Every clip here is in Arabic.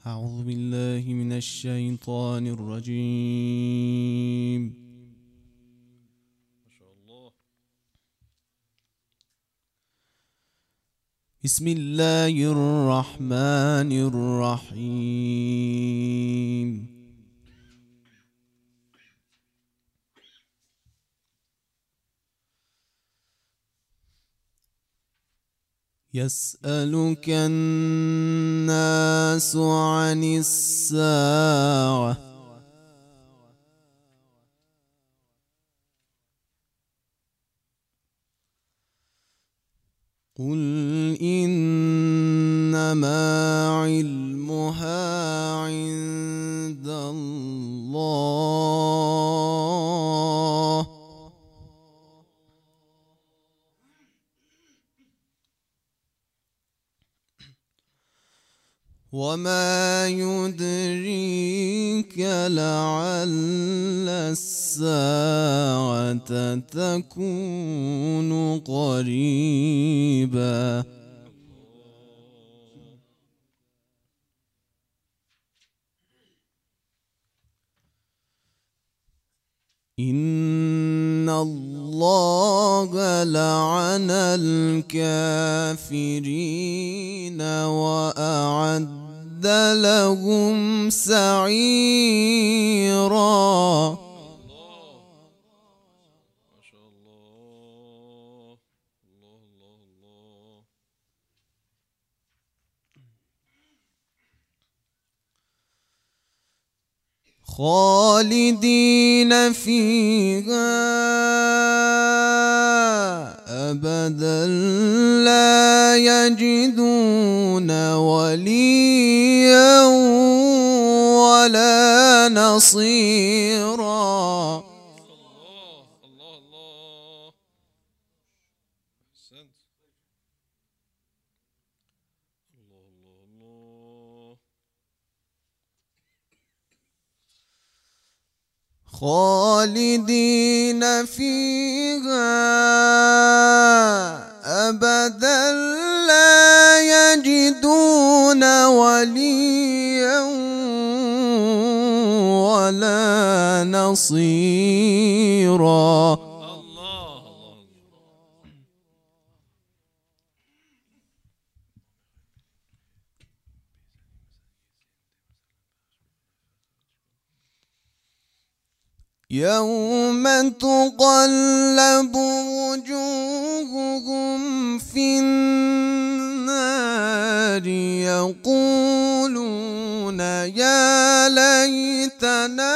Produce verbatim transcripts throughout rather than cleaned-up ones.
أعوذ بالله من الشيطان الرجيم. ما شاء الله. بسم الله الرحمن الرحيم. يسألك الناس عن الساعة قل إنما علمها عند الله وما يدريك لعل الساعة تكون قريبا. إن الله لعن الكافرين وأعد لهم سعيرا. ما شاء الله. الله الله الله. خالدين فيها أبدا لا يجدون وليا ولا نصيرا. الله الله الله. أحسنت. الله الله الله. خالدين فيها أبدا لا يجدون وليا ولا نصيرا. الله الله. يوم تقلب وجوههم في النار يقولون يا ليتنا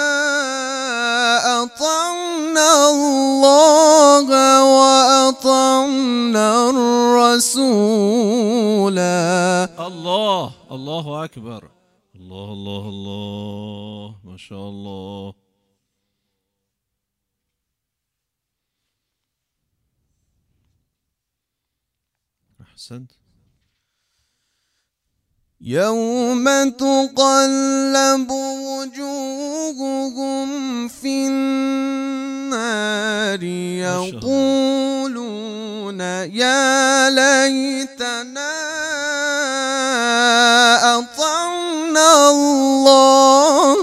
أطعنا الله وأطعنا الرسولا. الله الله أكبر. الله الله الله. ما شاء الله. أحسنت. يوم تقلب وجوههم في النار يقولون يا ليتنا أطعنا الله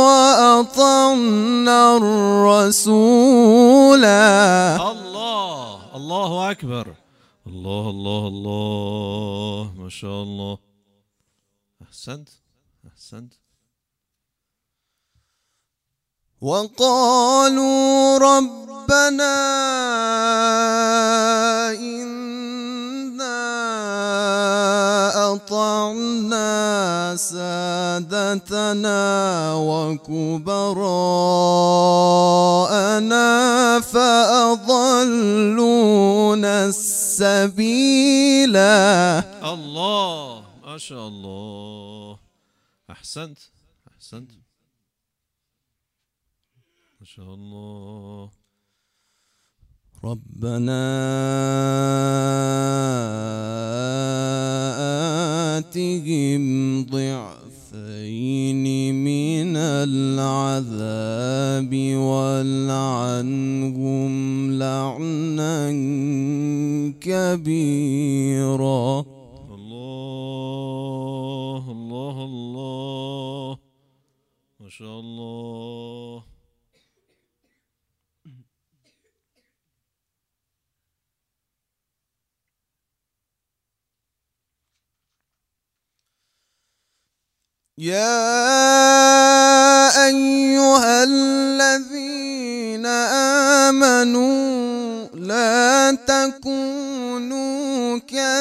وأطعنا الرسولا. الله الله أكبر. الله الله الله. ما شاء الله. أحسنت أحسنت. وقالوا ربنا إنا أطعنا سادتنا وكبراءنا فأضلونا السبيلا. الله ما شاء الله. أحسنت أحسنت. ما شاء الله. ربنا آتهم ضعفين من العذاب والعنهم لعنا كبيرا. الله الله الله. شاء الله. يا أيها الذين آمنوا لا تكونوا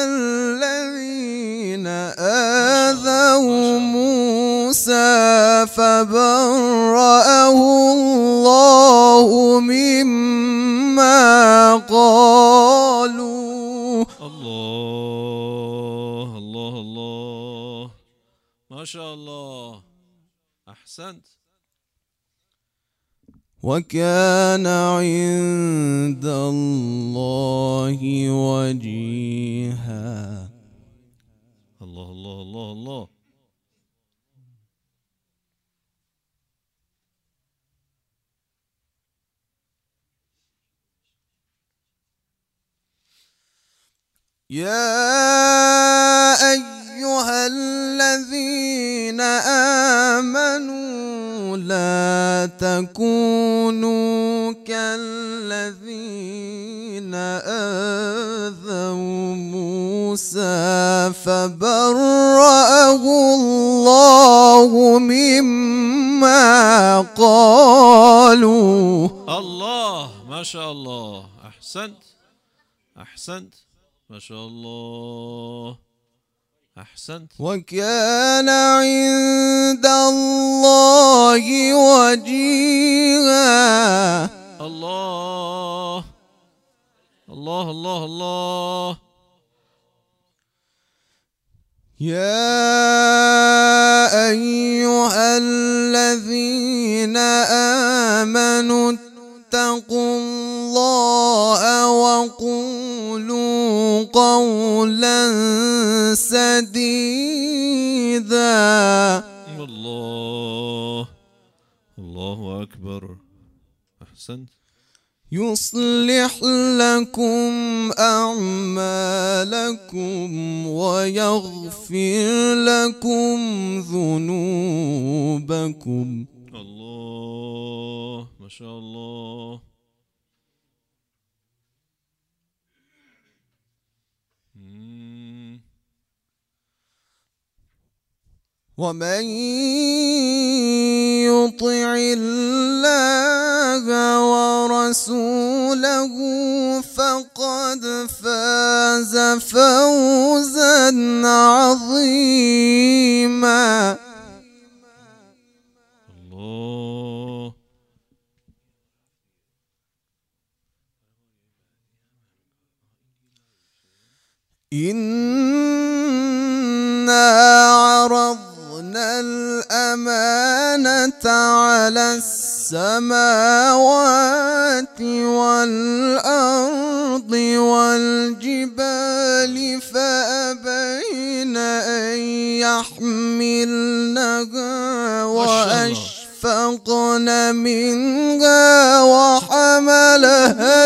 كالذين آذوا موسى فبرأه الله مما قالوا. الله الله الله، ما شاء الله، أحسنت. وكان عند الله وجيها. الله الله الله الله. يا أيها الذين آمنوا لا تكونوا كالذين آذوا موسى فبرأه الله مما قالوا. الله ما شاء الله، أحسنت أحسنت، ما شاء الله، أحسنت. وكان عند الله وجيها. الله الله الله الله. يا أيها الذين آمنوا اتقوا الله وقولوا قولا سديدا. الله الله أكبر، أحسنت. يصلح لكم أعمالكم ويغفر لكم ذنوبكم. الله ما شاء الله. ومن يطع الله ورسوله فقد فاز فوزا عظيما. الله إنا عرضنا الأمانة على السماوات والأرض والجبال فأبين أن يحملنها وأشفقن منها وحملها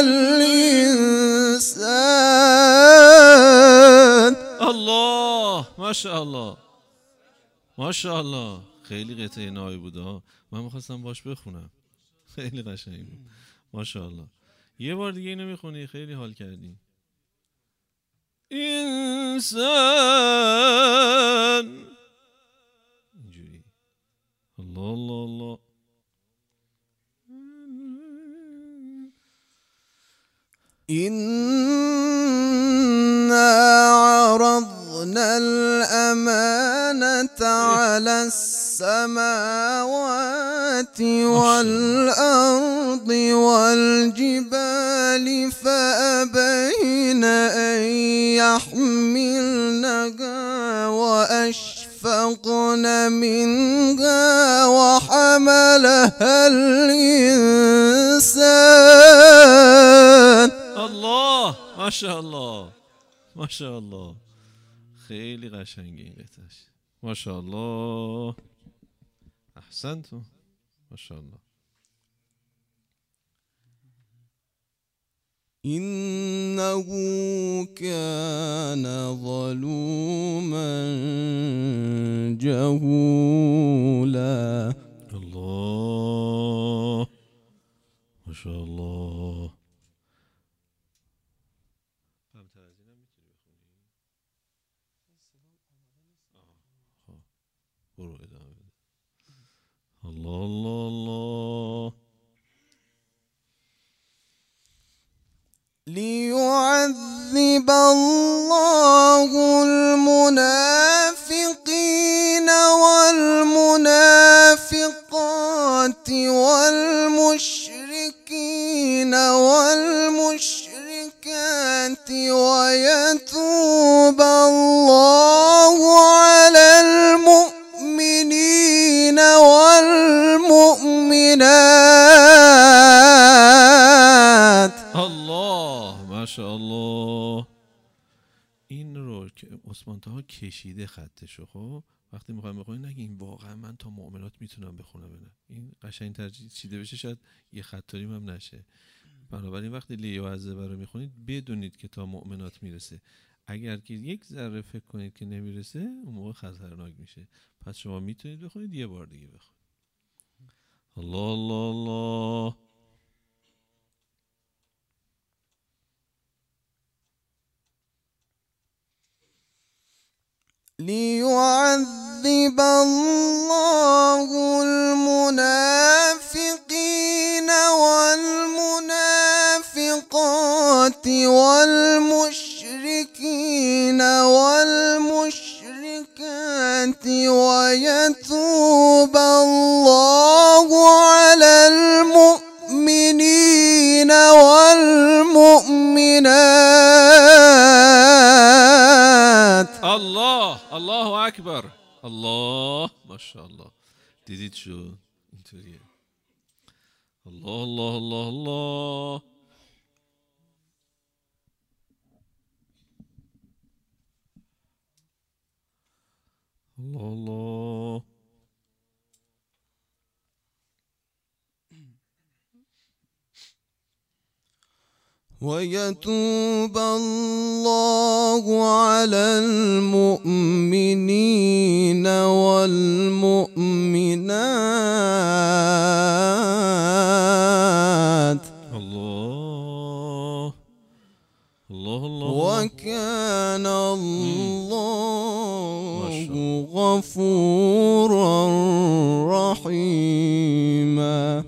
الإنسان. الله ما شاء الله ما شاء الله. خیلی قطعه نایی بوده ها، من میخواستم باش بخونم، خیلی قشنگ بود، ماشاءالله. یه بار دیگه اینو میخونی، خیلی حال کردی. انسان اینجوری. الله الله الله. إنا عرضنا الأمانة على السماوات والأرض والجبال فأبين أن يحملنها وأشفقن منها وحملها الإنسان. الله ما شاء الله ما شاء الله. خیلی قشنگه این قطعش، ما شاء الله، احسنت، ما شاء الله. إنه كان ظلوما جهولا. الله شاء الله. برو ادامه بده. الله الله الله. ليعذب الله المنافقين والمنافقات والمشركين والمشركات ويتوب الله على المؤمنين والمؤمنات. الله ماشاءالله. این رو که عثمان طاها کشیده خطشو. خب وقتی میخوایم بخونیم نگیم واقعا من تا مؤمنات میتونم بخونم نه، این قشنگ‌تر چیده بشه شاید یه خطاریم هم نشه. بنابراین وقتی لیعذب رو میخونید بدونید که تا مؤمنات میرسه. اگر که یک ذره فکر کنید که نمیرسه اون موقع خطرناک میشه. پس شما میتونید بخونید یه بار دیگه بخونید. الله الله الله. ليعذب الله المنافقين والمنافقات والمشركين والمشركات ويتوب الله على المؤمنين والمؤمنات. الله الله اکبر. الله ماشاءالله. دیدید شو اینطوریه. الله الله الله الله. الله الله. ويتوب الله على المؤمنين والمؤمنات. الله الله الله. وكان الله غفورا رحيما.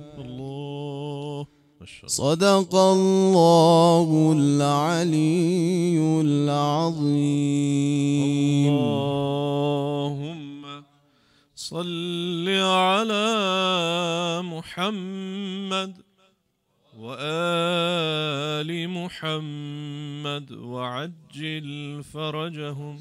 صدق الله العلي العظيم. اللهم صل على محمد وآل محمد وعجل فرجهم.